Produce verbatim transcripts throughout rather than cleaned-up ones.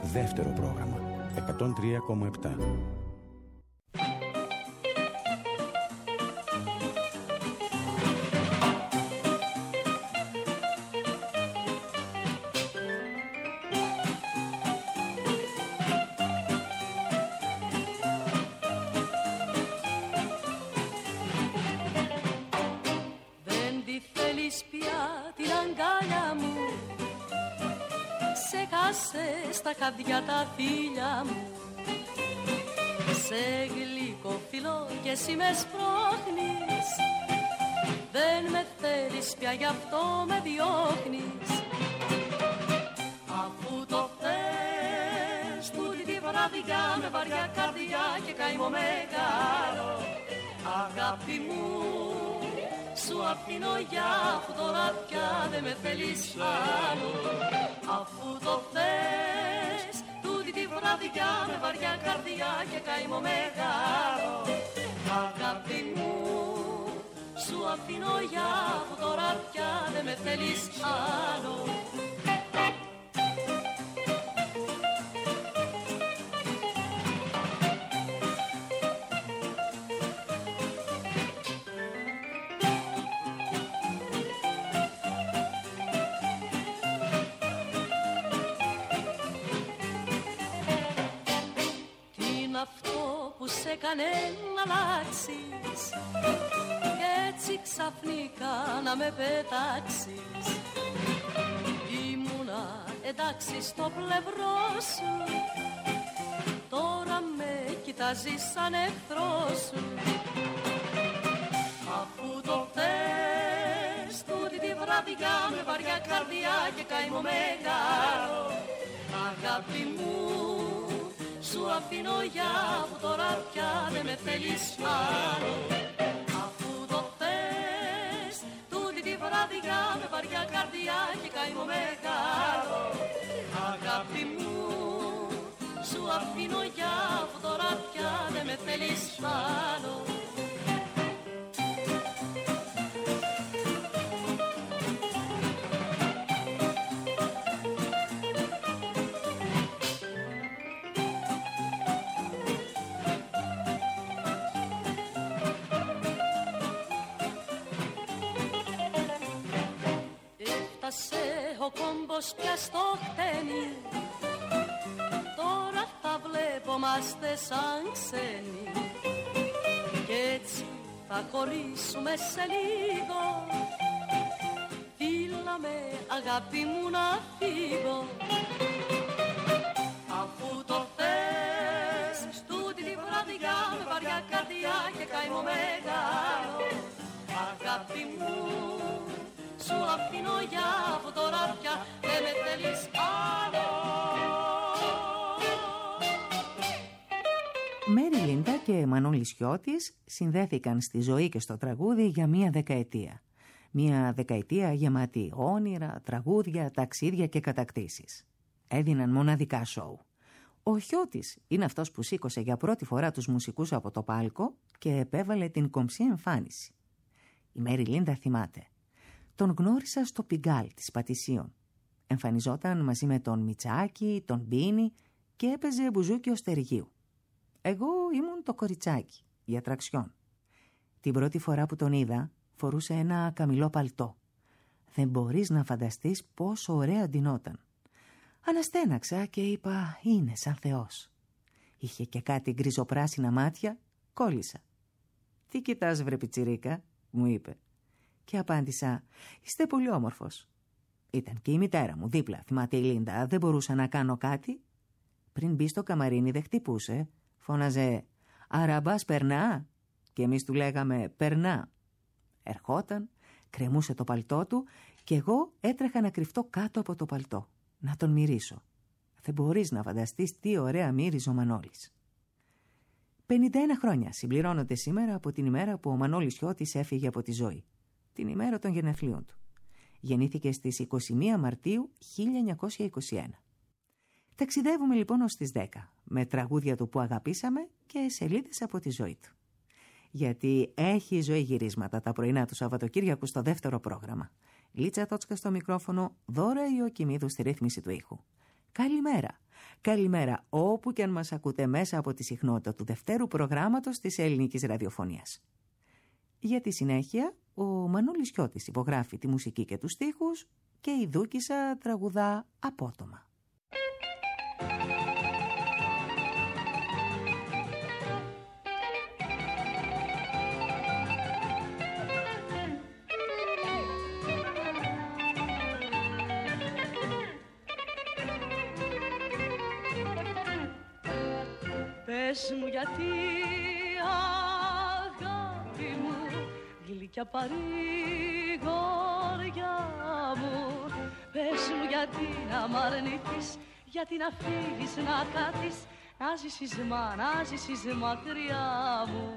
Δεύτερο πρόγραμμα. εκατόν τρία κόμμα επτά. Στα χαδιά τα φίλια μου, σε γλυκό φιλό και εσύ με σπρώχνεις. Δεν με θέλεις πια, γι' αυτό με διώχνεις. Αφού το θες τούτη τη βραδιά με βαριά καρδιά και καημό μεγάλο, αγάπη μου, σου αφήνω για αφού τώρα πια δεν με θέλεις άλλο. Αφού το θες τούτη τη βραδιά με βαριά καρδιά και καημό μεγάλο, αγάπη μου, σου αφήνω για αφού τώρα πια δεν με θέλεις άλλο. Σε έκανε να αλλάξεις κι έτσι ξαφνικά να με πετάξεις. Ήμουνα εντάξει στο πλευρό σου, τώρα με κοιτάζεις σαν εχθρό σου. Αφού το θες τούτη τη βραδιά με βαριά καρδιά και καημό μεγάλο, αγάπη μου, σου αφήνω για που τώρα πια δεν με θέλεις άλλο. Αφού το θες τούτη τη βραδιά με βαριά καρδιά και καημό μεγάλο, αγάπη μου, σου αφήνω για που τώρα πια δεν με θέλεις άλλο. Ο κόμπος πια στο χτένι, τώρα θα βλεπόμαστε σαν ξένοι κι έτσι θα χωρίσουμε σε λίγο. Φίλα με αγάπη μου να φύγω. Αφού το θες τούτη τη βραδιά με βαριά καρδιά και καημό μεγάλο, αγάπη μου, σου αφήνω για από τώρα πια δεν με θέλεις άλλο. Μέρι Λίντα και Μανώλης Χιώτης συνδέθηκαν στη ζωή και στο τραγούδι για μία δεκαετία. Μία δεκαετία γεμάτη όνειρα, τραγούδια, ταξίδια και κατακτήσεις. Έδιναν μοναδικά σοου. Ο Χιώτης είναι αυτός που σήκωσε για πρώτη φορά τους μουσικούς από το πάλκο και επέβαλε την κομψή εμφάνιση. Η Μέρι Λίντα θυμάται. Τον γνώρισα στο Πιγκάλ της Πατησίων. Εμφανιζόταν μαζί με τον Μιτσάκη, τον Μπίνη και έπαιζε μπουζούκι Στεργίου. Εγώ ήμουν το κοριτσάκι, η ατραξιόν. Την πρώτη φορά που τον είδα, φορούσε ένα καμηλό παλτό. Δεν μπορείς να φανταστείς πόσο ωραία ντυνόταν. Αναστέναξα και είπα, είναι σαν Θεός. Είχε και κάτι γκριζοπράσινα μάτια, κόλλησα. «Τι κοιτάς βρε πιτσιρίκα», μου είπε. Και απάντησα, «Είστε πολύ όμορφος». Ήταν και η μητέρα μου δίπλα, θυμάται η Λίντα, δεν μπορούσα να κάνω κάτι. Πριν μπει στο καμαρίνι δεν χτυπούσε, φώναζε, «Αραμπάς περνά», και εμείς του λέγαμε, «Περνά». Ερχόταν, κρεμούσε το παλτό του και εγώ έτρεχα να κρυφτώ κάτω από το παλτό, να τον μυρίσω. Δεν μπορείς να φανταστείς τι ωραία μύριζε ο Μανώλης. πενήντα ένα χρόνια συμπληρώνονται σήμερα από την ημέρα που ο Μανώλης Χιώτης έφυγε από τη ζωή. Την ημέρα των γενεθλίων του. Γεννήθηκε στις είκοσι μία Μαρτίου χίλια εννιακόσια είκοσι ένα. Ταξιδεύουμε λοιπόν ως τις δέκα, με τραγούδια του που αγαπήσαμε και σελίδες από τη ζωή του. Γιατί έχει η ζωή γυρίσματα τα πρωινά του Σαββατοκύριακου στο δεύτερο πρόγραμμα. Λίτσα Τότσκα στο μικρόφωνο, Δώρα Ιωκημίδου στη ρύθμιση του ήχου. Καλημέρα. Καλημέρα όπου και αν μας ακούτε μέσα από τη συχνότητα του δευτέρου προγράμματος της ελληνικής ραδιοφωνίας. Για τη συνέχεια, ο Μανώλης Χιώτης υπογράφει τη μουσική και τους στίχους και η Δούκισσα τραγουδά απότομα. Πες μου γιατί, αγάπη μου, γλυκιά παρηγοριά μου. Πες μου γιατί να μ' αρνηθείς, γιατί να φύγεις, να χαθείς, να ζήσεις μα, να ζήσεις μακριά μου.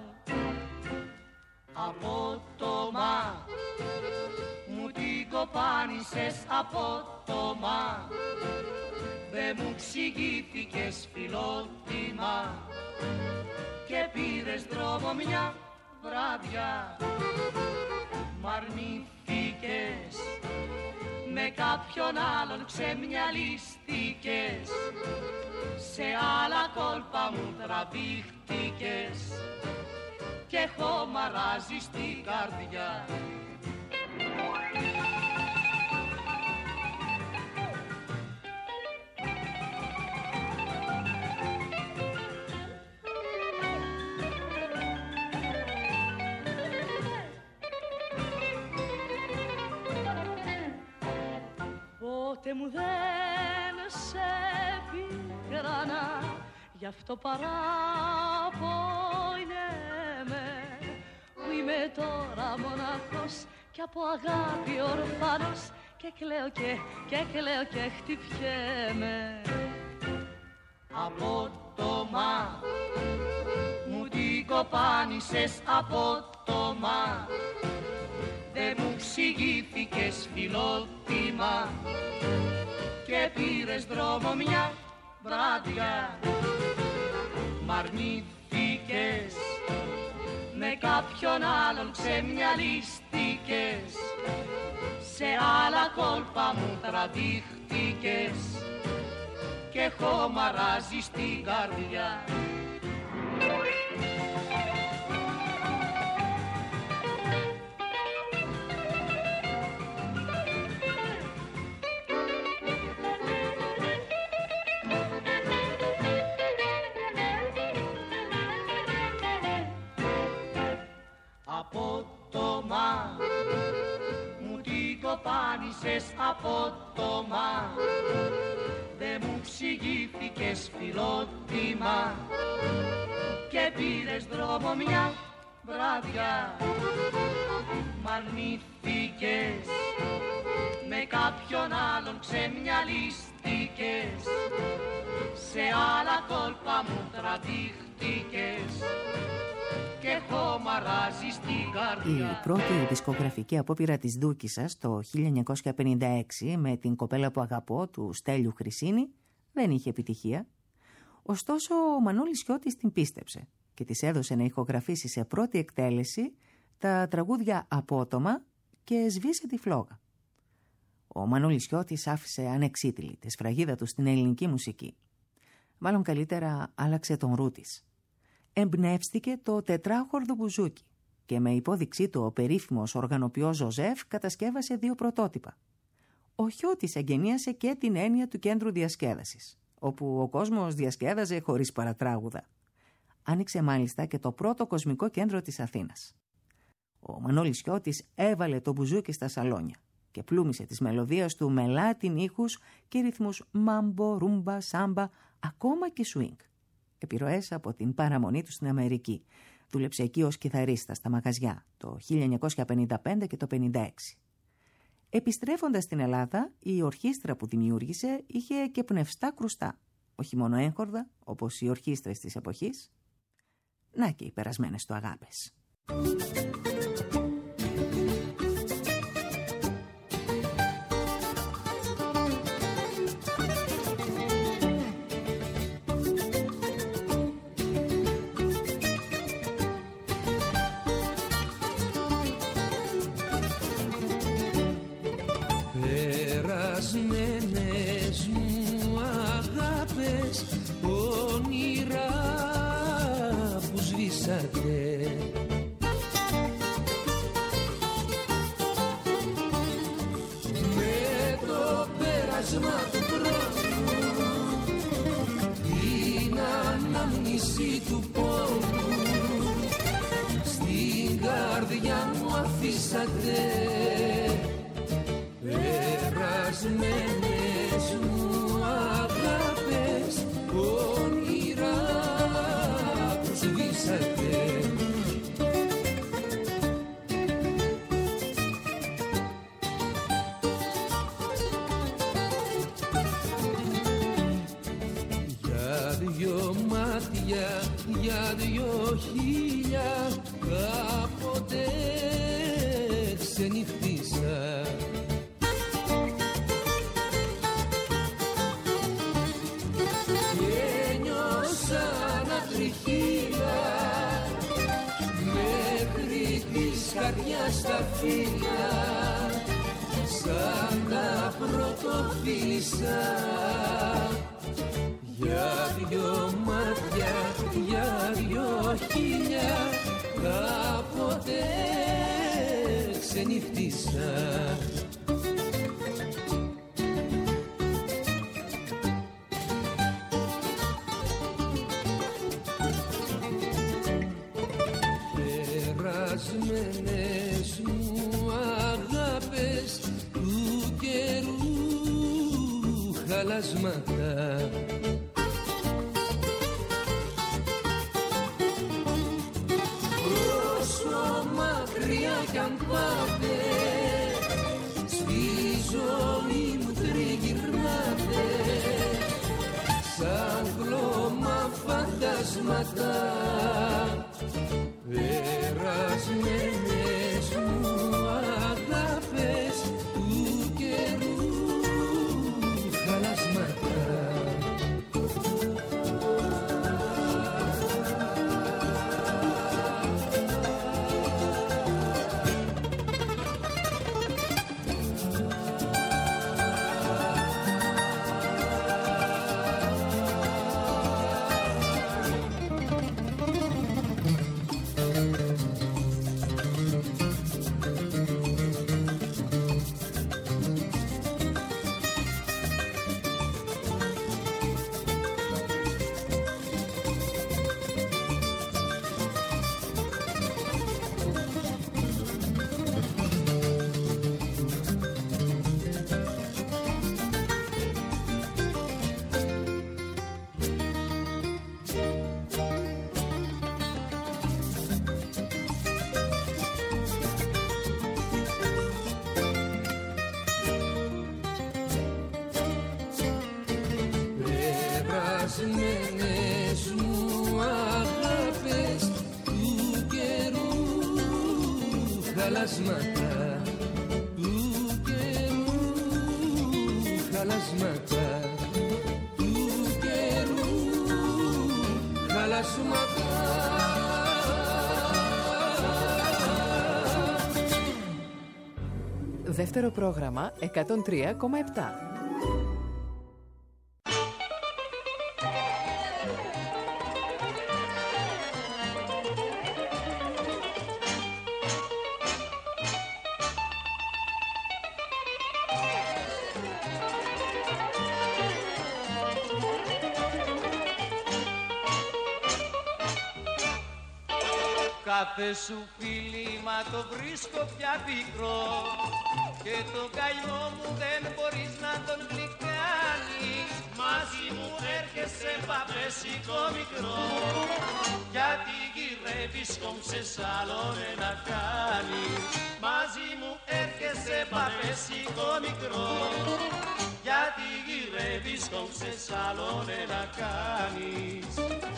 Απότομα μου την κοπάνισες, απότομα δε μου ξηγήθηκες φιλότιμα και πήρες δρόμο μια βράδια. Μ' αρνήθηκες, με κάποιον άλλον ξεμυαλίστηκες, σε άλλα κόλπα μου τραβήχτηκες και χωμαράζεις την καρδιά. Ποτέ μου δεν σε πίκρανα, γι' αυτό παραπονιέμαι που είμαι τώρα μοναχός κι από αγάπη ορφανός και κλαίω και, και κλαίω και χτυπιέμαι. Απότομα μου την κοπάνισες, απότομα δε μου ξηγήθηκες φιλότιμα και πήρες δρόμο μια βράδια. Μ' αρνήθηκες, με κάποιον άλλον ξεμυαλίστηκες, σε άλλα κόλπα μου τραβήχτηκες και χωμαράζεις την καρδιά. Απότομα μου την κοπάνισες, απότομα δε μου ξηγήθηκες φιλότιμα και πήρες δρόμο μια βράδια. Μ' αρνήθηκες, με κάποιον άλλον ξεμυαλίστηκες, σε άλλα κόλπα μου τραβήχτηκες και χωμαράζεις την καρδιά. Η πρώτη δισκογραφική απόπειρα της Δούκισσας το χίλια εννιακόσια πενήντα έξι με την κοπέλα που αγαπώ του Στέλιου Χρυσίνη δεν είχε επιτυχία. Ωστόσο ο Μανώλης Χιώτης την πίστεψε και της έδωσε να ηχογραφήσει σε πρώτη εκτέλεση τα τραγούδια Απότομα και Σβήσε τη φλόγα. Ο Μανώλης Χιώτης άφησε ανεξίτηλη τη σφραγίδα του στην ελληνική μουσική. Μάλλον καλύτερα άλλαξε τον ρου της. Εμπνεύστηκε το τετράχορδο μπουζούκι και με υπόδειξή του ο περίφημος οργανοποιός Ζωζέφ κατασκεύασε δύο πρωτότυπα. Ο Χιώτης εγγενίασε και την έννοια του κέντρου διασκέδασης, όπου ο κόσμος διασκέδαζε χωρίς παρατράγουδα. Άνοιξε μάλιστα και το πρώτο κοσμικό κέντρο της Αθήνας. Ο Μανώλης Χιώτης έβαλε το μπουζούκι στα σαλόνια και πλούμισε τις μελωδίες του με Λάτιν ήχους και ρυθμούς μάμπο, ρούμπα, σάμπα, ακόμα και σουίνγκ. Επιρροές από την παραμονή του στην Αμερική. Δούλεψε εκεί ως κιθαρίστα στα μαγαζιά το χίλια εννιακόσια πενήντα πέντε και το χίλια εννιακόσια πενήντα έξι. Επιστρέφοντας στην Ελλάδα, η ορχήστρα που δημιούργησε είχε και πνευστά κρουστά, όχι μόνο έγχορδα, όπως οι ορχήστρες της εποχής. Να και οι περασμένες του αγάπες. Περασμένες μου αγάπες, όνειρα που σβήσατε. Με το πέρασμα του χρόνου, την ανάμνηση του πόνου, στην καρδιά μου αφήσατε. Περασμένες μου αγάπες, όνειρα που σβήσατε. Για δυο μάτια, για δυο χίλια, κάποτε ξενυχτήσα. Καρδιά στα φύλλα, σαν τα πρωτοφίλησα. Για δυο μάτια, για δυο χίλια, κάποτε ξενυχτήσα. Περασμένες μου αγάπες, του καιρού χαλασμάτα. Όσο μακριά κι αν πάτε, στη ζωή μου τριγυρνάτε, σαν κλώμα φαντάσματα. Περασμένες μου αγάπες, του καιρού χαλασμάτα. Περασμένες μου αγάπες, του καιρού χαλασμάτα, του καιρού χαλασμάτα, του καιρού χαλασμάτα. Δεύτερο πρόγραμμα εκατόν τρία κόμμα επτά. Κάθε σου φίλημα το βρίσκω πια πικρό και το καημό μου δεν μπορείς να τον γλυκάνεις. Μαζί μου έρχεσαι παπέσικο μικρό, γιατί γυρεύεις κόμψες άλλον να κάνεις. Μαζί μου έρχεσαι παπέσικο μικρό, γιατί γυρεύεις κόμψες άλλον να κάνεις.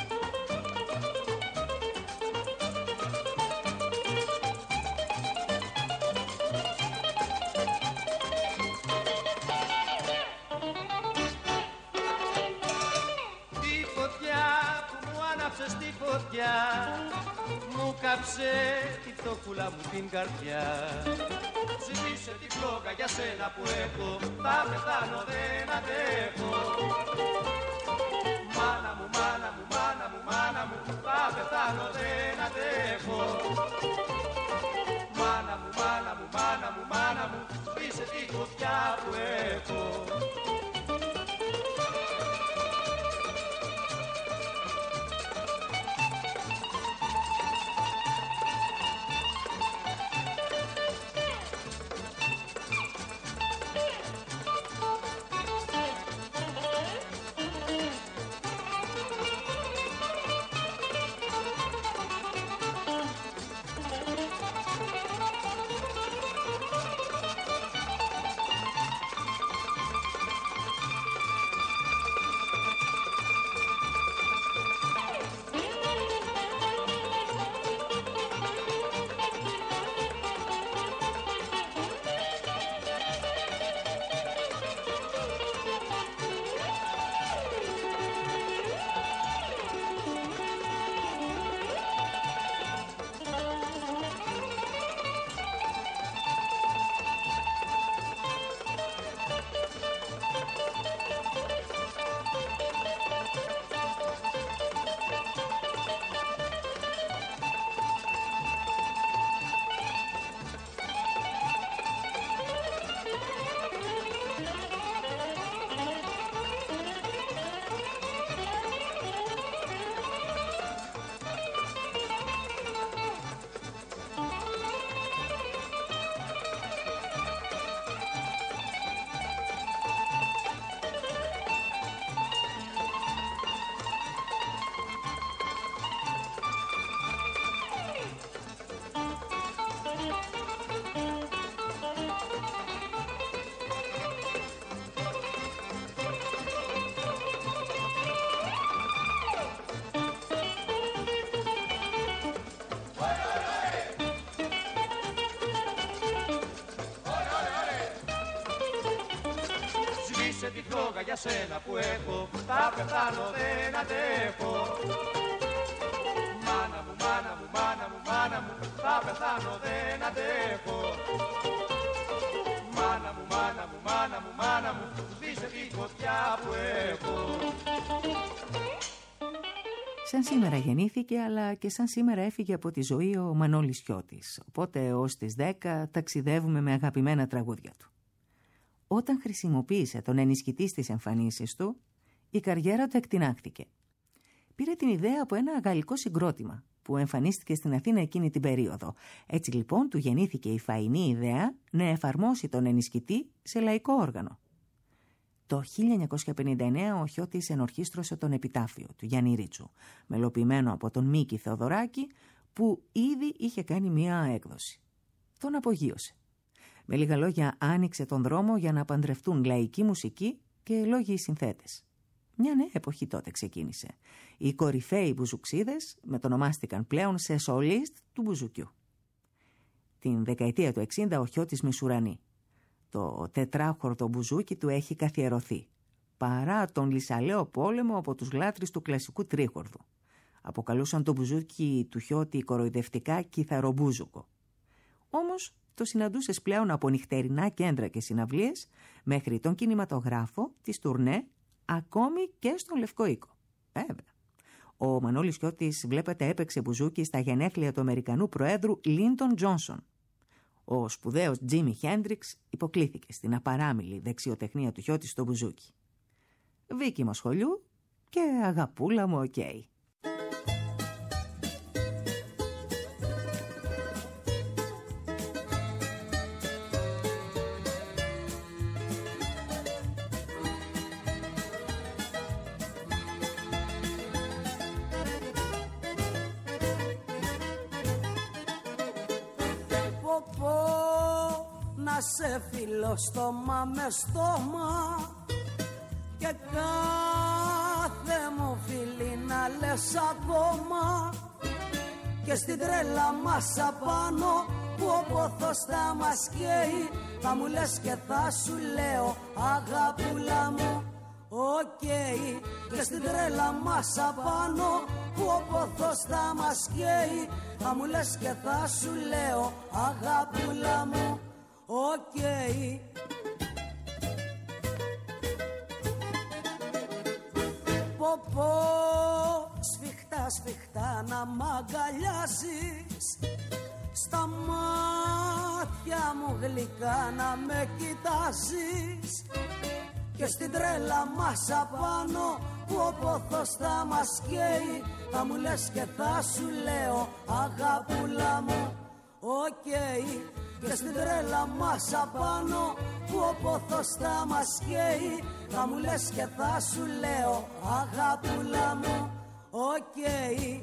Στη φωτιά μου κάψε τη φτωχούλα μου την καρδιά. Σβήσε τη φλόγα για σένα που έχω, θα πεθάνω δεν αντέχω. Σβήσε τη φλόγα για σένα που έχω, θα πεθάνω δεν αντέχω. Μάνα μου, μάνα μου, μάνα μου, μάνα μου, θα πεθάνω δεν αντέχω. Μάνα μου, μάνα μου, μάνα μου, μάνα μου, σβήσε τη φωτιά που έχω. Σαν σήμερα γεννήθηκε, αλλά και σαν σήμερα έφυγε από τη ζωή ο Μανώλης Χιώτης. Οπότε ως τις δέκα ταξιδεύουμε με αγαπημένα τραγούδια του. Όταν χρησιμοποίησε τον ενισχυτή στις εμφανίσεις του, η καριέρα του εκτινάχθηκε. Πήρε την ιδέα από ένα γαλλικό συγκρότημα που εμφανίστηκε στην Αθήνα εκείνη την περίοδο. Έτσι λοιπόν του γεννήθηκε η φαϊνή ιδέα να εφαρμόσει τον ενισχυτή σε λαϊκό όργανο. Το χίλια εννιακόσια πενήντα εννέα ο Χιώτης ενορχίστρωσε τον επιτάφιο του Γιάννη Ρίτσου, μελοποιημένο από τον Μίκη Θεοδωράκη, που ήδη είχε κάνει μία έκδοση. Τον απογείωσε. Με λίγα λόγια άνοιξε τον δρόμο για να παντρευτούν λαϊκή μουσική και λόγιοι συνθέτες. Μια νέα εποχή τότε ξεκίνησε. Οι κορυφαίοι μπουζουξίδες μετονομάστηκαν πλέον σε σολίστ του μπουζουκιού. Την δεκαετία του εξήντα ο Χιώτης μισουρανεί. Το τετράχορδο μπουζούκι του έχει καθιερωθεί, παρά τον λυσαλαίο πόλεμο από τους λάτρεις του κλασικού τρίχορδου. Αποκαλούσαν το μπουζούκι του Χιώτη κοροϊδευτικά κιθαρομπούζουκο. Όμως το συναντούσες πλέον από νυχτερινά κέντρα και συναυλίες μέχρι τον κινηματογράφο, τις τουρνέ, ακόμη και στον Λευκό Οίκο. Βέβαια. Ο Μανώλης Χιώτης, βλέπετε, έπαιξε μπουζούκι στα γενέθλια του Αμερικανού Προέδρου Λίντον Τζόνσον. Ο σπουδαίος Τζίμι Χέντριξ υποκλήθηκε στην απαράμιλη δεξιοτεχνία του Χιώτη στο μπουζούκι. Βίκη σχολιού και αγαπούλα μου οκ. Okay. Να σε φιλώ στόμα με στόμα και κάθε μου φίλη να λες ακόμα και στην τρέλα μας απάνω που ο πόθος θα μας καίει θα μου λες και θα σου λέω αγαπούλα μου οκ okay. Και στην τρέλα μας απάνω που ο πόθος θα μας καίει θα μου λες και θα σου λέω αγαπούλα μου οκ okay. Πω πω σφιχτά σφιχτά να μ' αγκαλιάζεις στα μάτια μου γλυκά να με κοιτάζεις και στην τρέλα μας απάνω που ο πόθος θα μας καίει θα μου λες και θα σου λέω αγαπούλα μου οκ okay. Και στην τρέλα μας απάνω που ο πόθος θα μας καίει θα μου λες και θα σου λέω αγαπούλα μου οκ okay.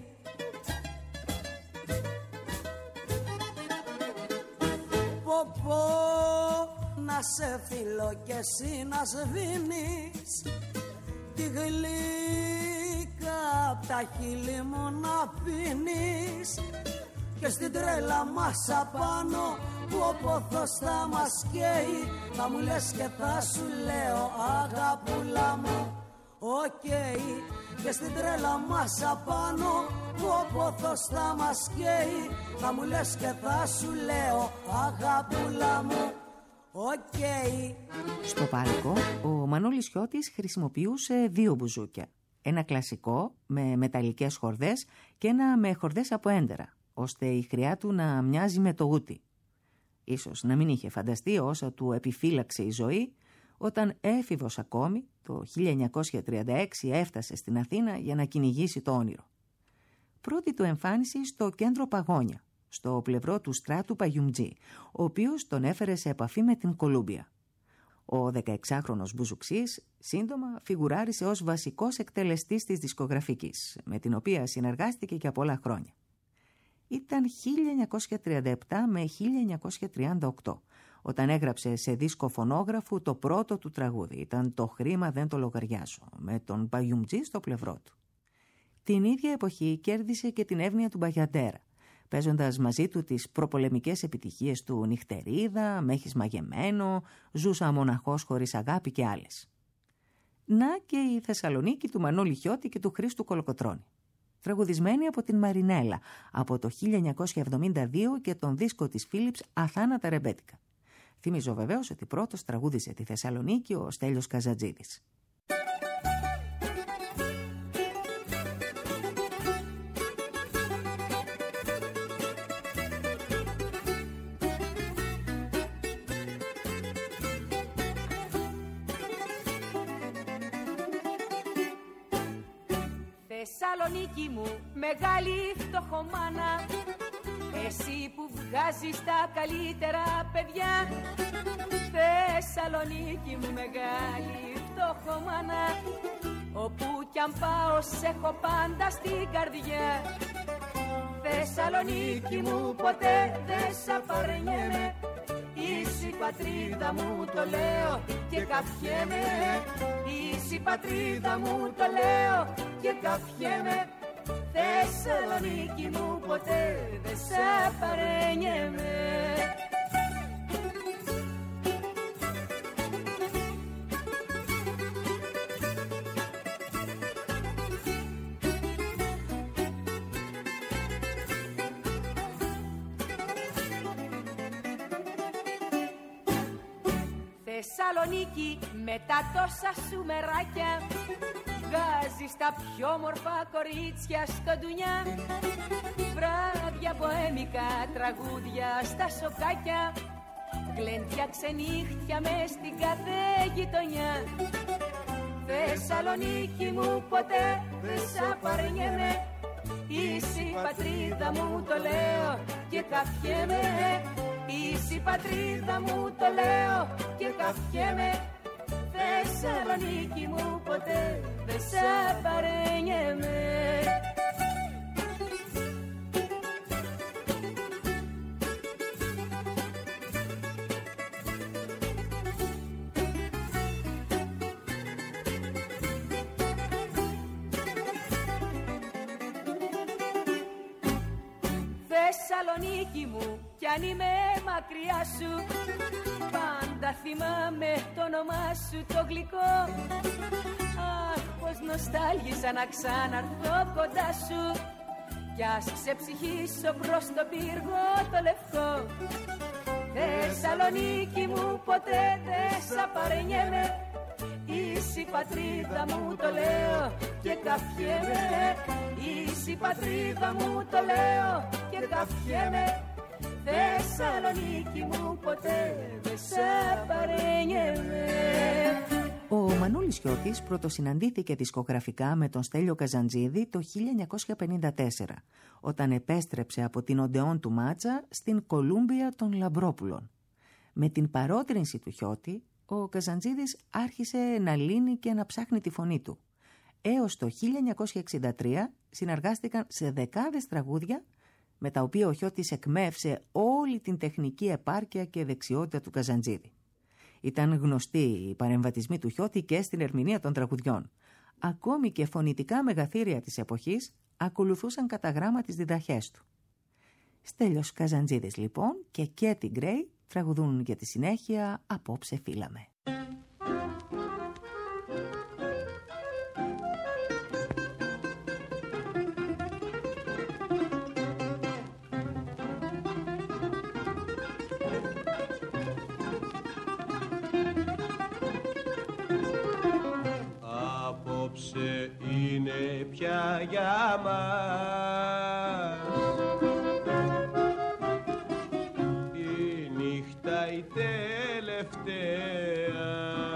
Πω πω να σε φιλώ και εσύ να σβήνεις τη γλύκα απ' τα χείλη μου να πίνεις και στην τρέλα μας απάνω που ο πόθος θα μας καίει θα μου λες και θα σου λέω αγαπούλα μου οκ okay. Και στην τρέλα μας απάνω που ο πόθος θα μας καίει θα μου λες και θα σου λέω αγαπούλα μου οκ okay. Στο πάρκο ο Μανώλης Χιώτης χρησιμοποιούσε δύο μπουζούκια. Ένα κλασικό με μεταλλικές χορδές και ένα με χορδές από έντερα, ώστε η χρειά του να μοιάζει με το ούτι. Ίσως να μην είχε φανταστεί όσα του επιφύλαξε η ζωή όταν έφηβος ακόμη το χίλια εννιακόσια τριάντα έξι έφτασε στην Αθήνα για να κυνηγήσει το όνειρο. Πρώτη του εμφάνιση στο κέντρο Παγόνια, στο πλευρό του στράτου Παγιουμτζή, ο οποίος τον έφερε σε επαφή με την Κολούμπια. Ο δεκαεξάχρονος μπουζουξής σύντομα φιγουράρισε ως βασικός εκτελεστής της δισκογραφικής, με την οποία συνεργάστηκε για πολλά χρόνια. Ήταν χίλια εννιακόσια τριάντα επτά με χίλια εννιακόσια τριάντα οκτώ, όταν έγραψε σε δίσκο φωνόγραφου το πρώτο του τραγούδι. Ήταν «Το χρήμα δεν το λογαριάζω», με τον Παγιουμτζή στο πλευρό του. Την ίδια εποχή κέρδισε και την εύνοια του Μπαγιαντέρα, παίζοντας μαζί του τις προπολεμικές επιτυχίες του «Νυχτερίδα», «Μ' έχεις μαγεμένο», «Ζούσα μοναχός χωρίς αγάπη» και άλλες. Να και η Θεσσαλονίκη του Μανώλη Χιώτη και του Χρήστου Κολοκοτρώνη. Τραγουδισμένη από την Μαρινέλα από το χίλια εννιακόσια εβδομήντα δύο και τον δίσκο της Philips Αθάνατα Ρεμπέτικα. Θυμίζω βεβαίως ότι πρώτος τραγούδισε τη Θεσσαλονίκη ο Στέλιος Καζαντζίδης. Θεσσαλονίκη μου, μεγάλη φτωχομάνα, εσύ που βγάζεις τα καλύτερα παιδιά. Θεσσαλονίκη μου, μεγάλη φτωχομάνα, όπου κι αν πάω σ' έχω πάντα στην καρδιά. Θεσσαλονίκη μου, ποτέ δεν σ' απαρνιέμαι, είσαι η πατρίδα μου, το λέω και καφιέμαι. Είσαι η πατρίδα μου, το λέω και καφιέμαι. Θεσσαλονίκη μου, ποτέ δεν σ' παρενιέμαι. Θεσσαλονίκη, με τα τόσα σου μεράκια, βγάζεις τα πιο μορφά κορίτσια στο ντουνιά. Βράδια ποέμικα, τραγούδια στα σοκάκια, γλέντια ξενύχτια μες στην κάθε γειτονιά. Θεσσαλονίκη μου, ποτέ δεν σ' απαρνιέμαι, είσαι η πατρίδα μου, το λέω και καφιέμαι. Είσαι η πατρίδα μου, το λέω και καφιέμαι. Θεσσαλονίκη μου, ποτέ δεν σ' παρενιέμαι. Θεσσαλονίκη μου, κι αν είμαι μακριά σου, πάντα θυμάμαι το όνομά σου το γλυκό. Αχ, πως νοστάλγησα να ξαναρθώ κοντά σου, κι ας ξεψυχήσω προς το πύργο το λευκό. Θεσσαλονίκη μου, ποτέ δεν σ' απαρνιέμαι, είσαι η πατρίδα μου, το λέω και καφιέμαι. Είσαι η πατρίδα μου, το λέω και καφιέμαι. Θεσσαλονίκη μου, ποτέ δεν σ' παρενιέμαι. Ο Μανώλης Χιώτης πρωτοσυναντήθηκε δισκογραφικά με τον Στέλιο Καζαντζίδη το χίλια εννιακόσια πενήντα τέσσερα, όταν επέστρεψε από την Οντεόν του Μάτσα στην Κολούμπια των Λαμπρόπουλων. Με την παρότρινση του Χιώτη, ο Καζαντζίδης άρχισε να λύνει και να ψάχνει τη φωνή του. Έως το χίλια εννιακόσια εξήντα τρία συνεργάστηκαν σε δεκάδες τραγούδια, με τα οποία ο Χιώτης εκμεύσε όλη την τεχνική επάρκεια και δεξιότητα του Καζαντζίδη. Ήταν γνωστοί οι παρεμβατισμοί του Χιώτη και στην ερμηνεία των τραγουδιών. Ακόμη και φωνητικά μεγαθύρια της εποχής ακολουθούσαν κατά γράμμα τις διδαχές του. Στέλιος Καζαντζίδης λοιπόν και Κέτι Γκρέι τραγουδούν για τη συνέχεια «Απόψε φύλαμε». Απόψε είναι πια για μας η νύχτα η τελευταία.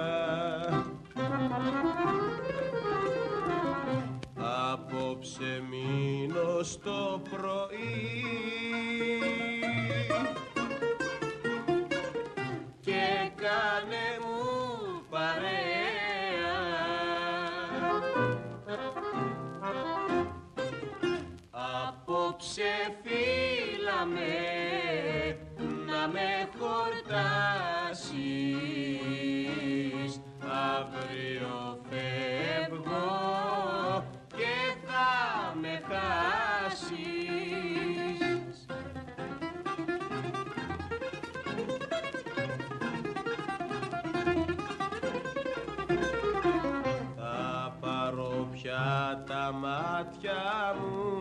Απόψε μείνω στο πρωί και κάνε μου παρέα. Απόψε φύλαμε να με χορτάσεις, αύριο φεύγω και θα με χάσεις. τα μάτια μου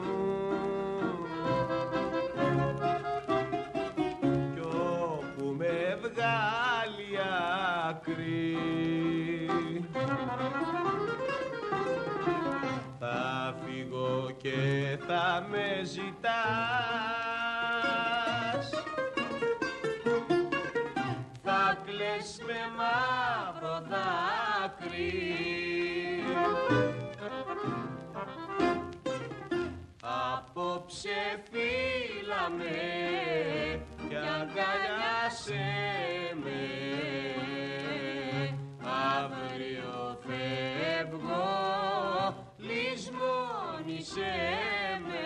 κι όπου με βγάλει άκρη θα φύγω και θα με ζητάς, θα κλαις με μαύρο δάκρυ. Απόψε φύλαμε κι αγκαλιάσαι με, αύριο φεύγω, λησμόνησέ με.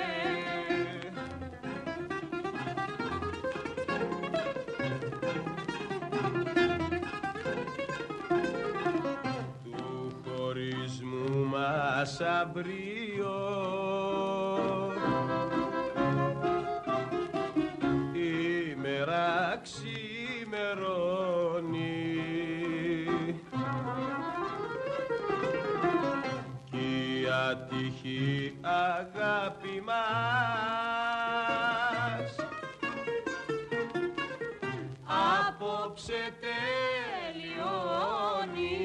Του χωρισμού μας αύριο η μέρα ξημερώνει κι η ατυχή αγάπη μας απόψε τελειώνει.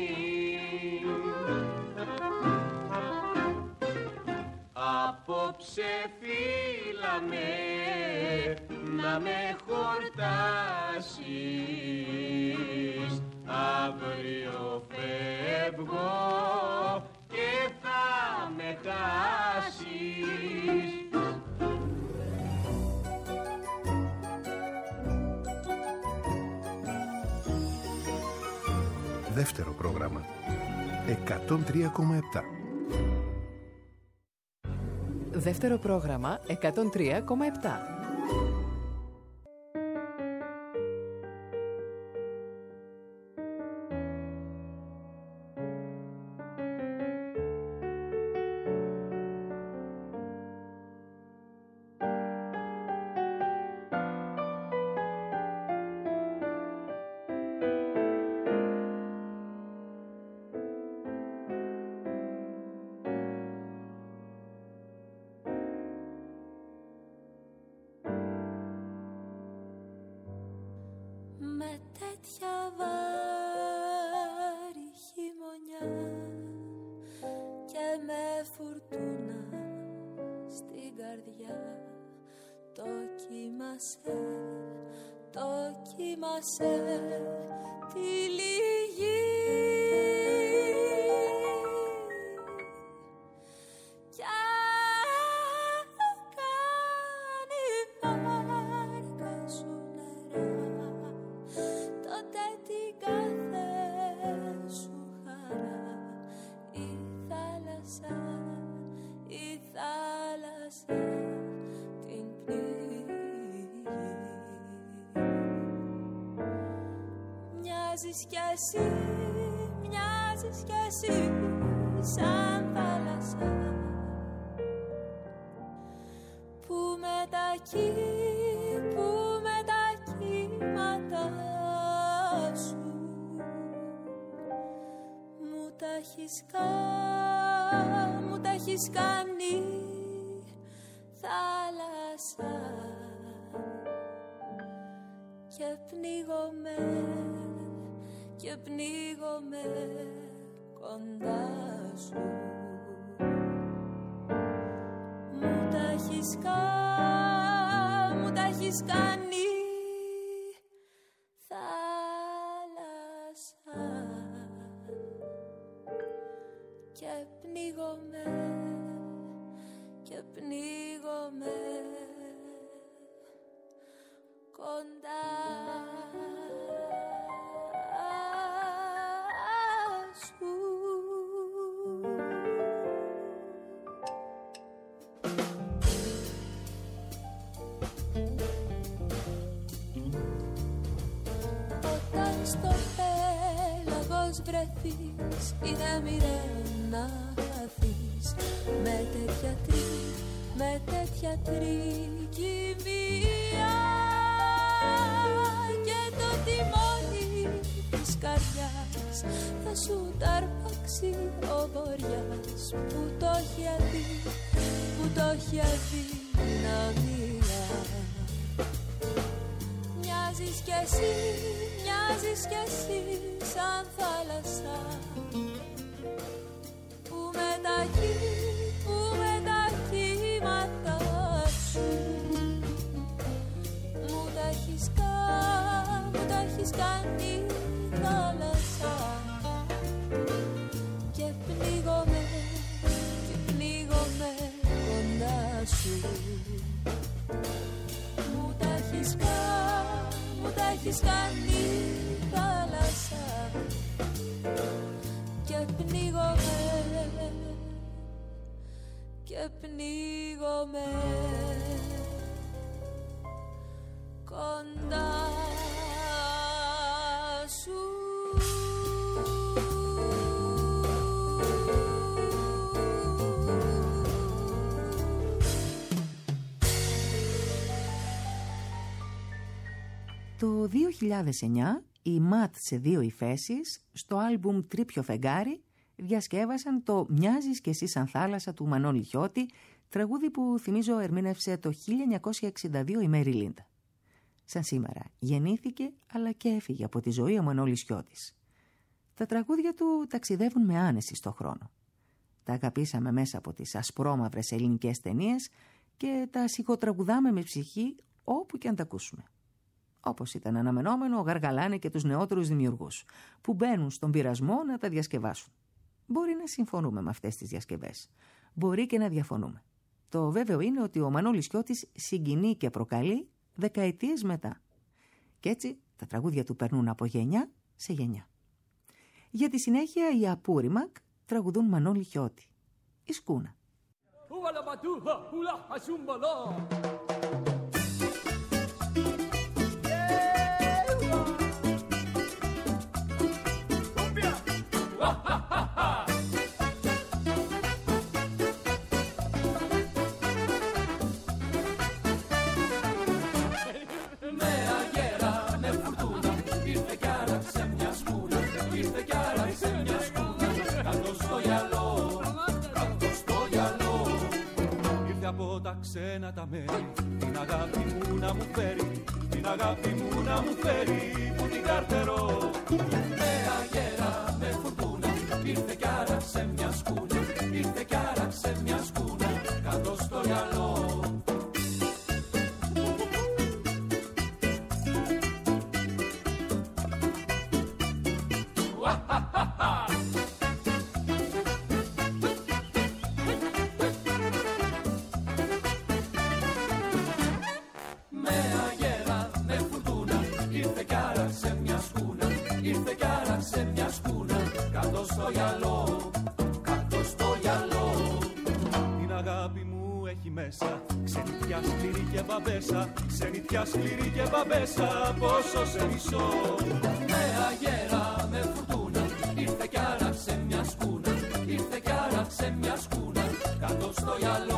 Απόψε φύλαμε να με χορτάσεις, αύριο φεύγω και θα με χάσεις. Δεύτερο πρόγραμμα εκατόν τρία κόμμα επτά. Δεύτερο πρόγραμμα εκατόν τρία κόμμα επτά. Με τέτοια βάρη χειμωνιά και με φουρτούνα στην καρδιά, το κύμασε, το κύμασε τη λυγή. Μοιάζεις κι εσύ, μοιάζεις κι εσύ σαν θάλασσα που με τα κι, που με τα κύματα σου μου τα έχεις κάνει, μου τα έχεις κάνει θάλασσα και πνίγομαι, και πνίγομαι κοντά σου. Μου τα έχεις κάνει, μου τα έχεις κάνει θάλασσα και πνίγομαι, και πνίγομαι κοντά σου. Όταν στο πέλαγος βρεθείς είναι μοιραίο να χαθείς με τέτοια τρί, με τέτοια τρικυμία και το τιμόνι της καρδιάς πας, θα σου ταρπάξει ο βοριάς που το έχει αδεί, που το έχει αδυναμία. Μοιάζεις κι εσύ, μοιάζεις κι εσύ σαν θάλασσα που με τα χει, που με τα κύματα σου μου τα έχεις κάνει, μου τα έχεις κάνει θάλασσα και πνίγομαι, και πνίγομαι κοντά σου. Μου τα έχεις κάνει, μου τα έχεις κάνει θάλασσα και πνίγομαι, και πνίγομαι κοντά σου. Το δύο χιλιάδες εννιά οι ΜΑΤ σε δύο υφέσεις στο άλμπουμ «Τρίπιο φεγγάρι» διασκεύασαν το «Μοιάζεις κι εσύ σαν θάλασσα» του Μανώλη Χιώτη, τραγούδι που θυμίζω ερμήνευσε το χίλια εννιακόσια εξήντα δύο η Μέρι Λίντα. Σαν σήμερα γεννήθηκε αλλά και έφυγε από τη ζωή ο Μανώλης Χιώτης. Τα τραγούδια του ταξιδεύουν με άνεση στο χρόνο. Τα αγαπήσαμε μέσα από τις ασπρόμαυρες ελληνικές ταινίες και τα σιγοτραγουδάμε με ψυχή όπου και αν τα ακούσουμε. Όπως ήταν αναμενόμενο, γαργαλάνε και τους νεότερους δημιουργούς, που μπαίνουν στον πειρασμό να τα διασκευάσουν. Μπορεί να συμφωνούμε με αυτές τις διασκευές. Μπορεί και να διαφωνούμε. Το βέβαιο είναι ότι ο Μανώλης Χιώτης συγκινεί και προκαλεί δεκαετίες μετά. Και έτσι τα τραγούδια του περνούν από γενιά σε γενιά. Για τη συνέχεια οι Απούριμακ τραγουδούν Μανώλη Χιώτη. Η Σκούνα. Από τα ξένα τα μέρη, την αγάπη μου να μου φέρει, την αγάπη μου να μου φέρει, που την καρτερώ. Με αγέρα, με φουρτούνα, ήρθε κι άραξε μια σκούνα, ήρθε κι άραξε μια σκούνα, κάτω στο γυαλό. Στο γυαλό, κάτω στο γυαλό. Την αγάπη μου έχει μέσα ξενιτιά σκληρή και μπαμπέσα, ξενιτιά σκληρή και μπαμπέσα, πόσο σε μισώ. Με αγέρα, με φουρτούνα, ήρθε κι άραξε μια σκούνα, ήρθε κι άραξε μια σκούνα, κάτω στο γυαλό.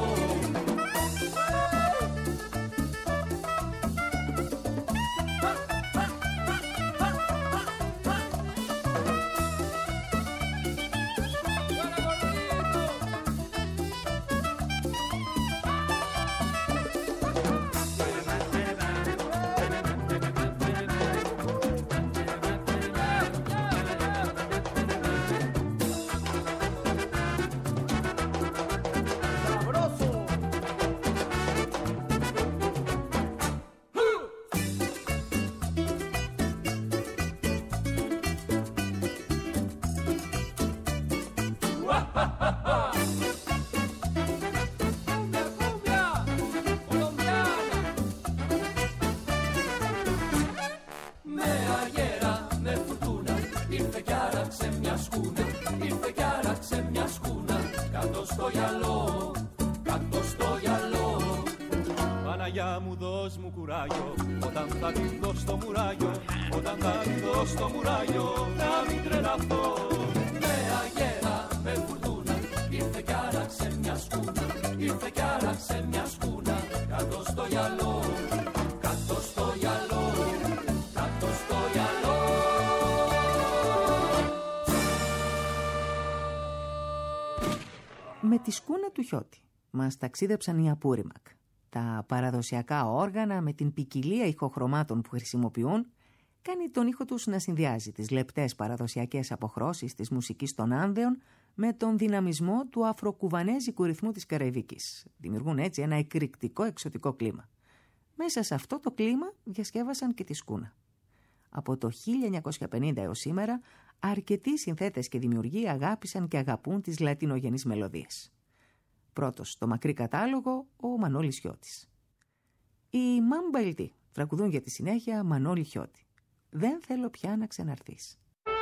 στο γυαλό, κάτω στο γυαλό. Παναγιά μου δώσ' μου κουράγιο, όταν θα τη δω στο μουράγιο, όταν θα τη δω στο μουράγιο, να μην τρελαθώ. Με αγέρα, με φουρτούνα, ήρθε κι άραξε μια σκούνα, ήρθε κι άραξε μια σκούνα, κάτω στο γυαλό, κάτω στο γυαλό, κάτω στο γυαλό. Με τη σκούνα του Χιώτη μας ταξίδεψαν οι Απούριμακ. Τα παραδοσιακά όργανα με την ποικιλία ηχοχρωμάτων που χρησιμοποιούν κάνει τον ήχο τους να συνδυάζει τις λεπτές παραδοσιακές αποχρώσεις της μουσικής των Άνδεων με τον δυναμισμό του αφροκουβανέζικου ρυθμού της Καραϊβικής. Δημιουργούν έτσι ένα εκρηκτικό εξωτικό κλίμα. Μέσα σε αυτό το κλίμα διασκεύασαν και τη σκούνα. Από το χίλια εννιακόσια πενήντα έως σήμερα, αρκετοί συνθέτες και δημιουργοί αγάπησαν και αγαπούν τις λατινογενείς μελωδίες. Πρώτος στο μακρύ κατάλογο ο Μανώλης Χιώτης. Οι Μάμπα-Ελτί τραγουδούν για τη συνέχεια Μανώλη Χιώτη. Δεν θέλω πια να ξαναρθείς.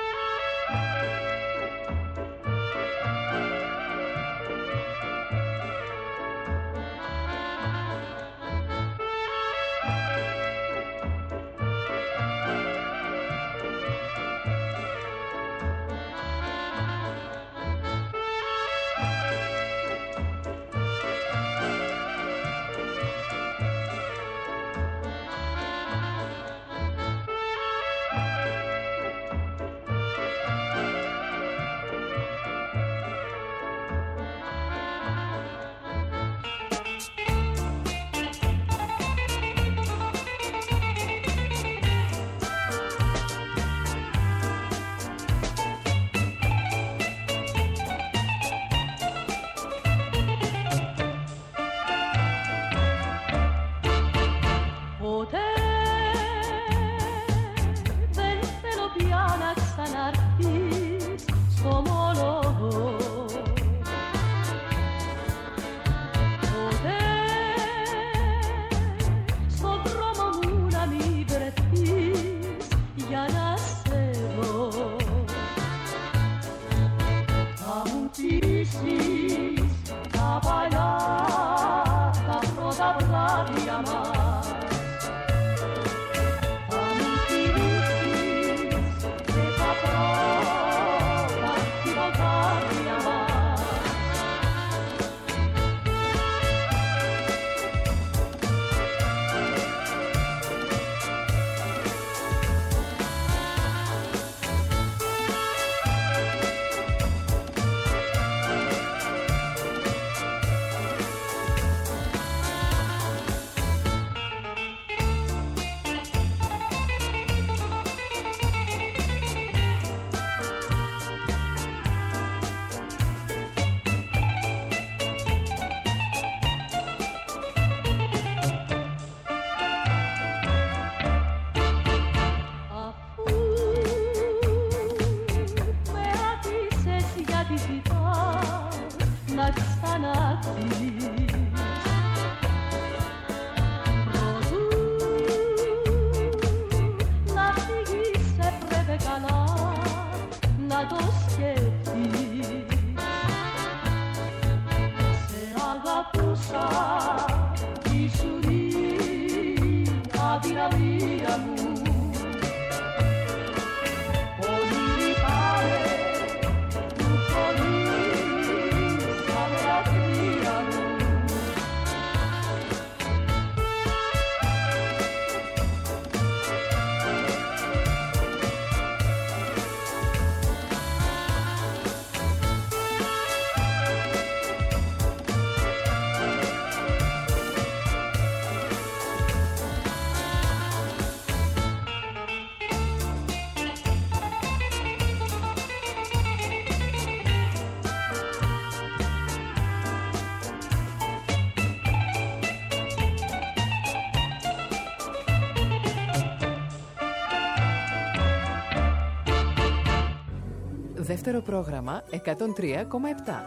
Δεύτερο πρόγραμμα εκατόν τρία κόμμα επτά.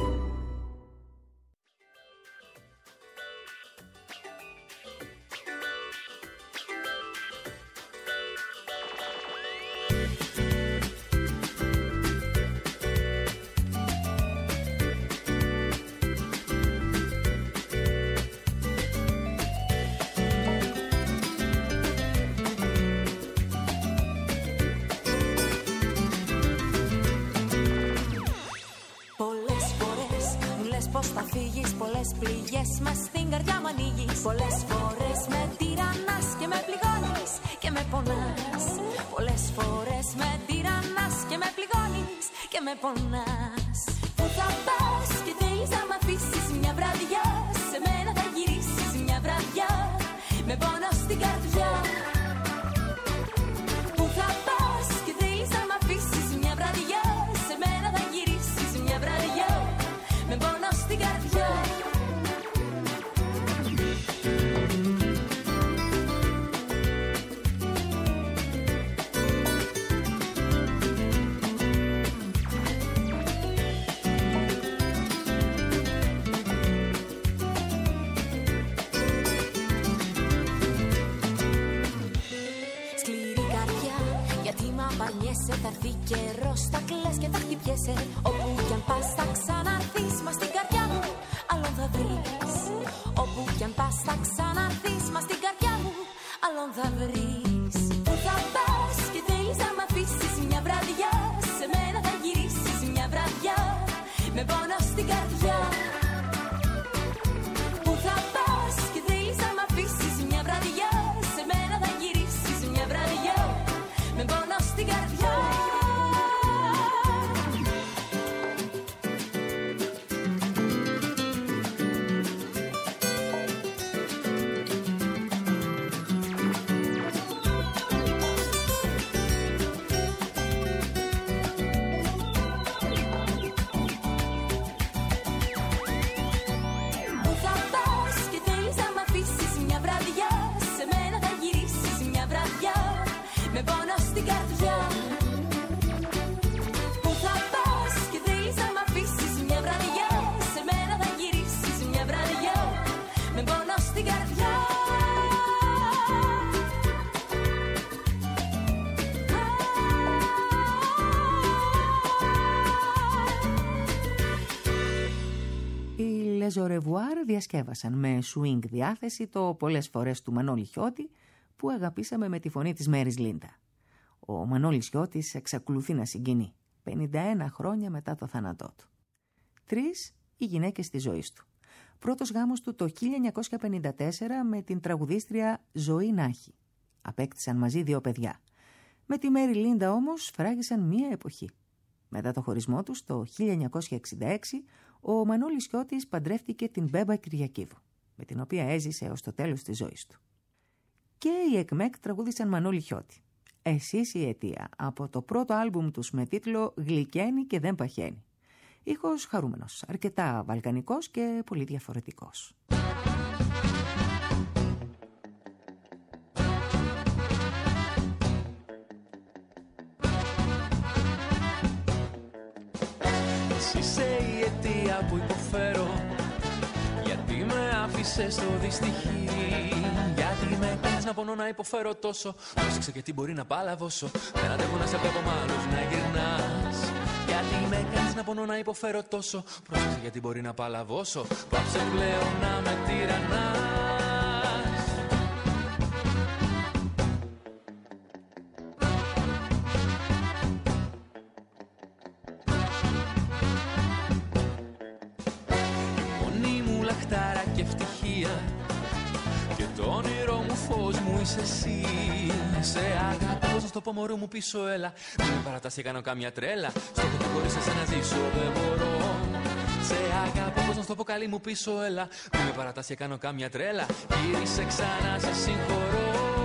Πολλές πληγές μες στην καρδιά μ' ανοίγεις. Πολλές φορές με τυραννάς και με πληγώνεις και με πονάς. Πολλές φορές με τυραννάς και με πληγώνεις και με πονάς. Πού θα πας και τι θέλεις να μ' αφήσεις μια βραδιά, σε μένα θα γυρίσεις μια βραδιά, με πόνο στην καρδιά. Πού θα πας και θέλεις να μ' αφήσεις μια βραδιά, σε μένα θα γυρίσεις μια βραδιά, με πόνο στην καρδιά. Θα έρθει καιρός, θα κλαις και θα χτυπιέσαι. Όπου κι αν πας θα ξαναρθείς, μα στην καρδιά μου άλλον θα βρεις. Όπου κι αν πας θα ξαναρθείς, μα στην καρδιά μου άλλον θα βρεις. Πού θα πας και θέλεις να μ' αφήσεις μια βραδιά, σε μένα θα γυρίσεις μια βραδιά, με πόνο στην καρδιά. Πού θα πας και θέλεις να μ' αφήσεις μια βραδιά, σε μένα θα γυρίσεις μια βραδιά, με πόνο στην καρδιά. Ζορεβουάρ διασκεύασαν με swing διάθεση το πολλές φορές του Μανώλη Χιώτη που αγαπήσαμε με τη φωνή της Μέρης Λίντα. Ο Μανώλης Χιώτης εξακολουθεί να συγκινεί πενήντα ένα χρόνια μετά το θάνατό του. Τρεις οι γυναίκες της ζωής του. Πρώτος γάμος του το χίλια εννιακόσια πενήντα τέσσερα με την τραγουδίστρια Ζωή Νάχη. Απέκτησαν μαζί δύο παιδιά. Με τη Μέρη Λίντα όμως φράγισαν μία εποχή. Μετά το χωρισμό τους το χίλια εννιακόσια εξήντα έξι, ο Μανώλης Χιώτης παντρεύτηκε την Μπέμπα Κυριακίδου, με την οποία έζησε ως το τέλος της ζωής του. Και οι ΕΚΜΕΚ τραγούδισαν Μανώλη Χιώτη. Εσείς η αιτία, από το πρώτο άλμπουμ τους με τίτλο «Γλυκαίνει και δεν παχαίνει». Ήχος χαρούμενος, αρκετά βαλκανικός και πολύ διαφορετικός. Είσαι η αιτία που υποφέρω, γιατί με άφησες στο δυστυχή. Γιατί με κάνεις να πονώ να υποφέρω τόσο. Πρόσεξε γιατί μπορεί να παλαβώσω. Δεν αντέχω να σε βλέπω μ' άλλους να γυρνάς. Γιατί με κάνεις να πονώ να υποφέρω τόσο. Πρόσεξε γιατί μπορεί να παλαβώσω. Πάψε πλέον να με τυραννάς. Είσαι εσύ, σε αγαπώ, πώς να στο πω μωρό μου πίσω έλα. Μην με παρατάς και κάνω κάμια τρέλα, στο ότι χωρίς εσένα ζήσω δεν μπορώ. Σε αγαπώ, πώς να στο πω καλή μου πίσω έλα. Μην με παρατάς και κάνω κάμια τρέλα, γύρισε ξανά σε συγχωρώ.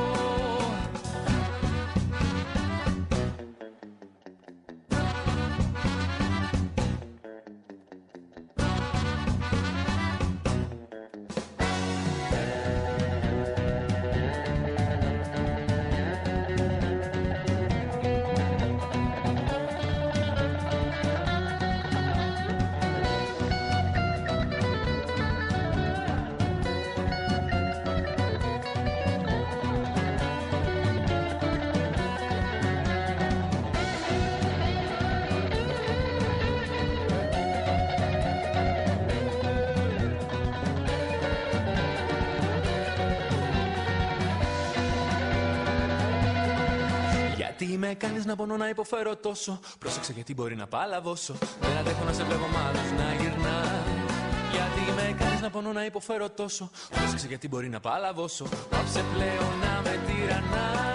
Τι με κάνεις να πονώ να υποφέρω τόσο. Πρόσεξε γιατί μπορεί να παλαβώσω. Δεν αντέχω να σε βλέπω μ' άλλους να γυρνά. Γιατί με κάνεις να πονώ να υποφέρω τόσο. Πρόσεξε γιατί μπορεί να παλαβώσω. Πάψε πλέον να με τυραννάς.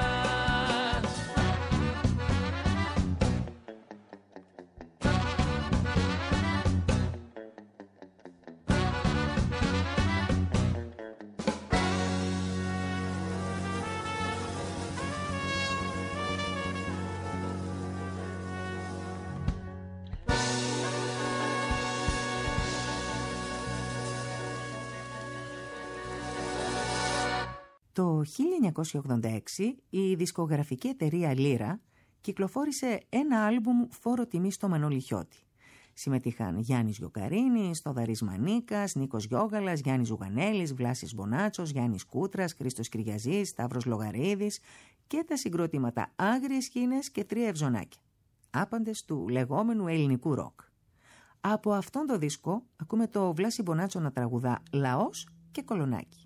Το χίλια εννιακόσια ογδόντα έξι η δισκογραφική εταιρεία Λύρα κυκλοφόρησε ένα άλμπουμ φόρο τιμή στο Μανώλη Χιώτη. Συμμετείχαν Γιάννης Γιοκαρίνης, Θοδωρής Μανίκας, Νίκος Γιώγαλας, Γιάννης Ζουγανέλης, Βλάσης Μπονάτσος, Γιάννης Κούτρας, Χρήστος Κυριαζής, Σταύρος Λογαρίδης και τα συγκρότηματα Άγριες Σκήνες και Τρία Ευζωνάκια, άπαντες του λεγόμενου ελληνικού ροκ. Από αυτόν το δίσκο ακούμε το Βλάση Μπονάτσο να τραγουδά «Λαός» και «Κολονάκι».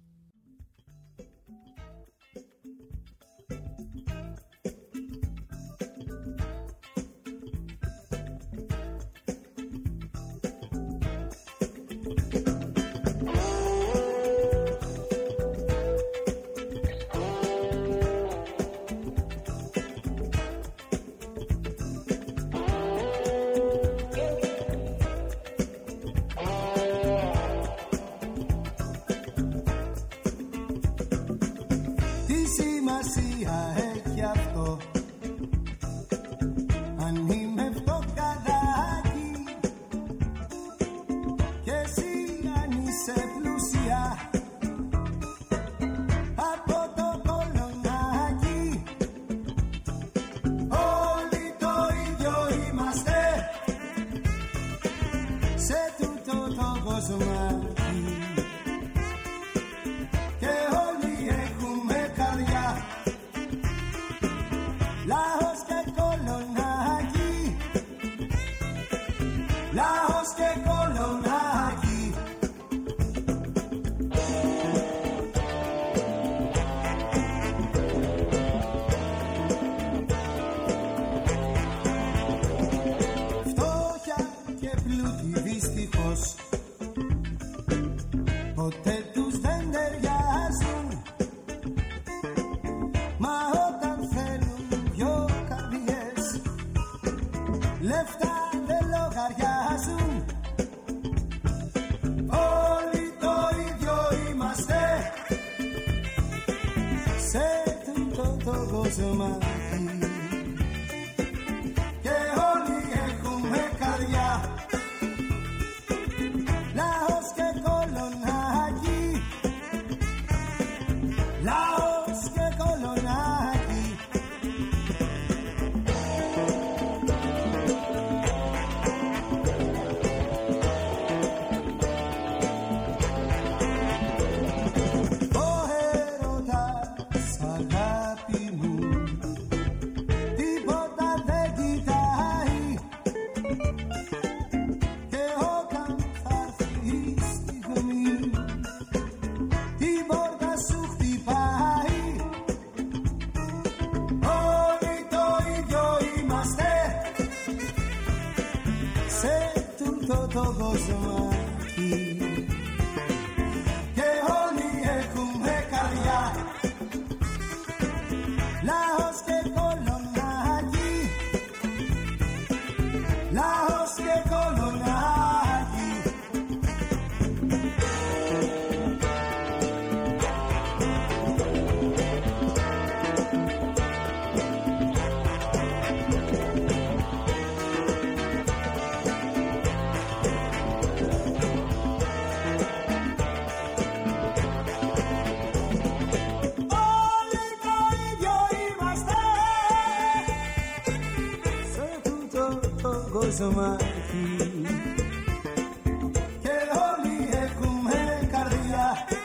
Και όλοι έχουμε καρδιά,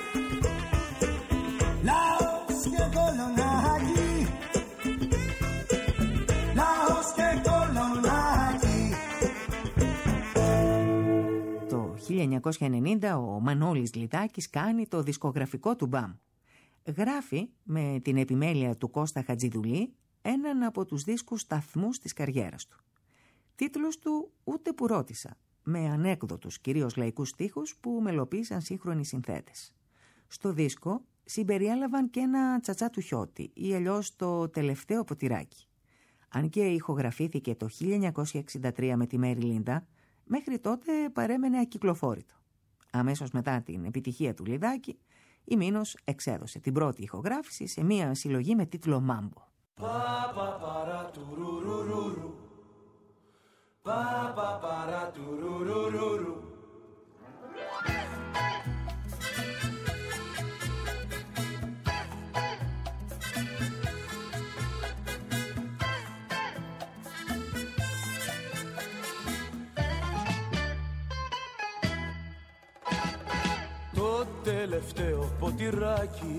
λαός και κολονάκι, λαός και κολονάκι. Το χίλια εννιακόσια ενενήντα ο Μανώλης Λιτάκης κάνει το δισκογραφικό του μπαμ. Γράφει με την επιμέλεια του Κώστα Χατζηδουλή έναν από τους δίσκους σταθμούς της καριέρας του. Τίτλος του «Ούτε που ρώτησα», με ανέκδοτους κυρίως λαϊκούς στίχους που μελοποίησαν σύγχρονοι συνθέτες. Στο δίσκο συμπεριέλαβαν και ένα τσατσά του Χιώτη ή αλλιώς το τελευταίο ποτηράκι. Αν και ηχογραφήθηκε το χίλια εννιακόσια εξήντα τρία με τη Μέρι Λίντα, μέχρι τότε παρέμενε ακυκλοφόρητο. Αμέσως μετά την επιτυχία του Λιδάκη, η Μήνος εξέδωσε την πρώτη ηχογράφηση σε μια συλλογή με τίτλο «Μάμπο». Pa pa para tururururu. το τελευταίο ποτηράκι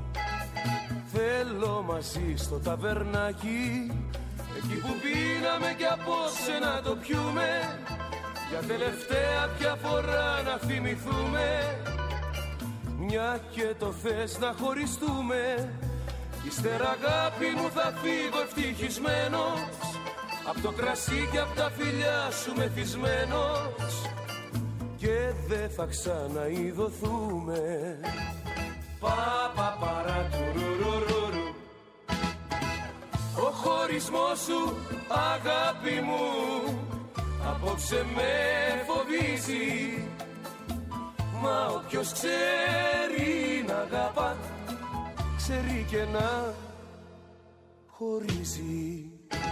θέλω μαζί στο ταβερνάκι, εκεί που πίναμε κι απόψε να το πιούμε, για τελευταία πια φορά να θυμηθούμε, μια και το θες να χωριστούμε. Ύστερα αγάπη μου θα φύγω ευτυχισμένος, απ' το κρασί και απ' τα φιλιά σου μεθυσμένος, και δεν θα ξαναειδωθούμε. Πα πα παρά τουρουρουρουρου. Ο χωρισμός σου αγάπη μου απόψε με φοβίζει, μα όποιος ξέρει να αγαπά ξέρει και να χωρίζει.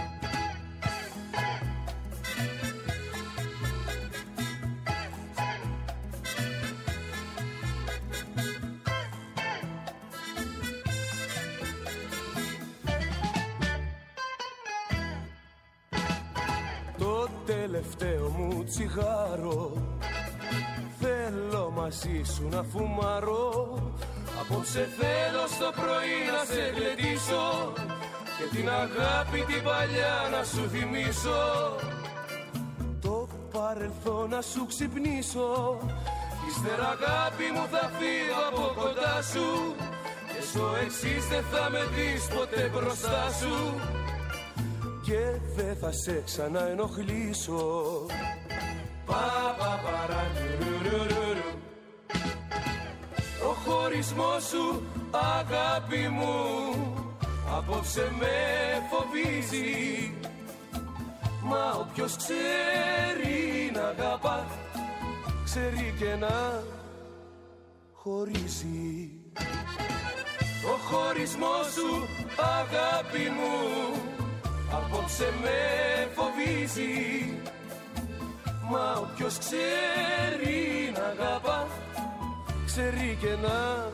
Το τελευταίο μου τσιγάρο θέλω μαζί σου να φουμάρω, απόψε θέλω στο πρωί να σε γλεντήσω και την αγάπη την παλιά να σου θυμίσω, το παρελθόν να σου ξυπνήσω. Ύστερα αγάπη μου θα φύγω από κοντά σου και στο εξής δεν θα με δεις ποτέ μπροστά σου, και δεν θα σε ξαναενοχλήσω. Πα πα παρά τουρουρουρουρου. Ο χωρισμός σου αγάπη μου απόψε με φοβίζει, μα όποιος ξέρει να αγαπά ξέρει και να χωρίζει. Ο χωρισμός σου αγάπη μου απόψε με φοβίζει, μα όποιος ξέρει να αγαπά ξέρει και να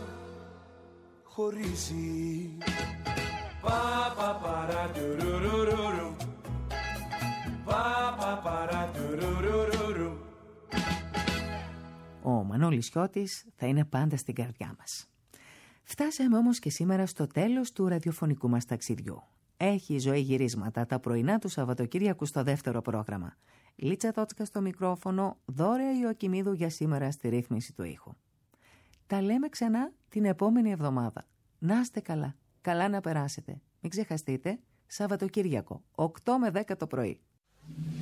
χωρίζει. Πα πα παρά τουρουρουρουρου. Πα πα παρά τουρουρουρουρου. Ο Μανώλης Χιώτης θα είναι πάντα στην καρδιά μας. Φτάσαμε όμως και σήμερα στο τέλος του ραδιοφωνικού μας ταξιδιού. Έχει η ζωή γυρίσματα τα πρωινά του Σαββατοκύριακου στο δεύτερο πρόγραμμα. Λίτσα Τότσκα στο μικρόφωνο, Δώρα Ιωακημίδου για σήμερα στη ρύθμιση του ήχου. Τα λέμε ξανά την επόμενη εβδομάδα. Να είστε καλά, καλά να περάσετε. Μην ξεχαστείτε, Σαββατοκύριακο, οκτώ με δέκα το πρωί.